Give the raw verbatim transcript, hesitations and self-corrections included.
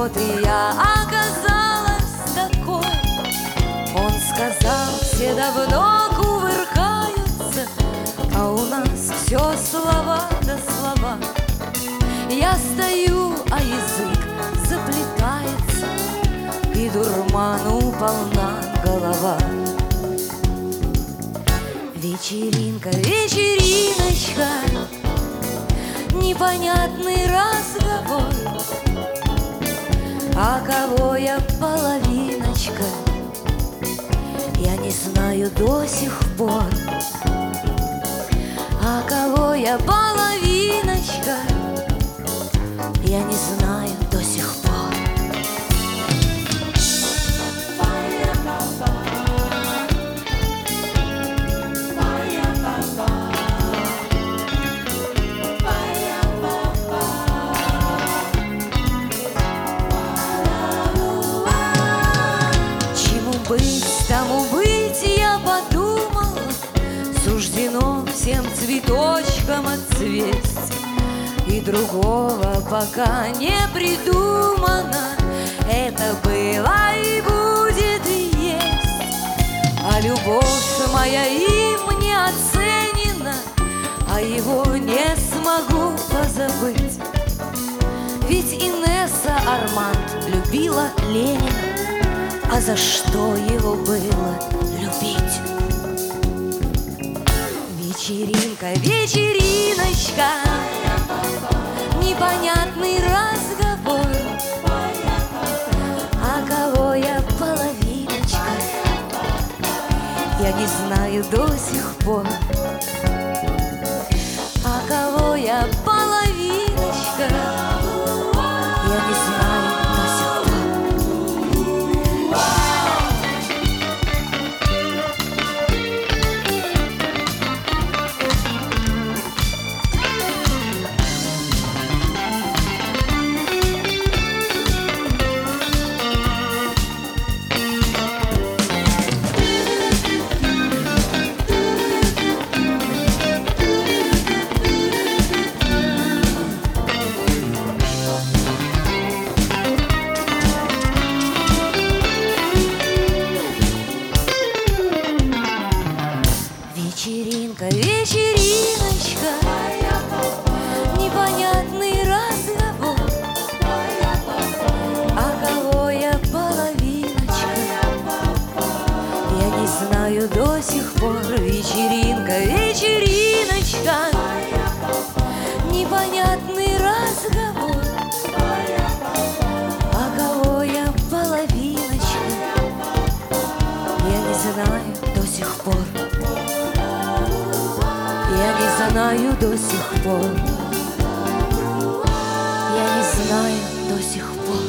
вот и я оказалась такой. Он сказал, все давно кувыркаются, а у нас все слова да слова. Я стою, а язык заплетается, и дурману полна голова. Вечеринка, вечериночка, непонятный разговор. А кого я половиночка, я не знаю до сих пор. А кого я половиночка, я не знаю до сих пор. Чему быть, тому быть, я подумала, суждено всем цветочкам отцвесть, и другого пока не придумано. Это было и будет и есть. А любовь моя им не оценена, а его не смогу позабыть. Ведь Инесса Арманд любила Ленина, а за что его было любить? Вечеринка, вечериночка, непонятный разговор. А кого я половиночка, я не знаю до сих пор. А кого я половиночка, я не знаю до сих пор. Вечеринка, вечериночка, непонятный разговор. А кого я половиночка, я не знаю до сих пор. Вечеринка, вечериночка, непонятный разговор. А кого я половиночка, я не знаю до сих пор. Я не знаю до сих пор. Я не знаю до сих пор.